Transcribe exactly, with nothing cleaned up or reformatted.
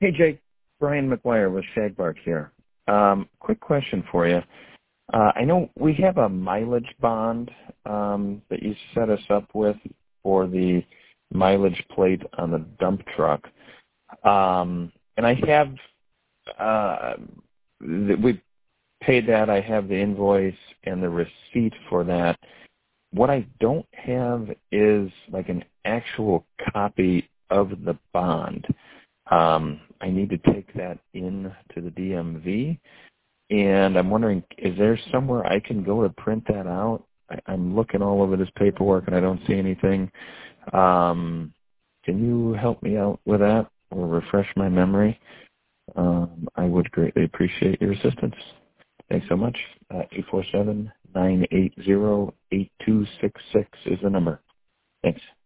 Hey, Jake. Brian McGuire with Shagbark here. Um, quick question for you. Uh, I know we have a mileage bond um, that you set us up with for the mileage plate on the dump truck. Um, and I have, uh, we paid that. I have the invoice and the receipt for that. What I don't have is like an actual copy of the bond. Um, I need to take that in to the D M V, and I'm wondering, is there somewhere I can go to print that out? I, I'm looking all over this paperwork, and I don't see anything. Um, can you help me out with that or refresh my memory? Um, I would greatly appreciate your assistance. Thanks so much. Uh, eight four seven, nine eight zero, eight two six six is the number. Thanks.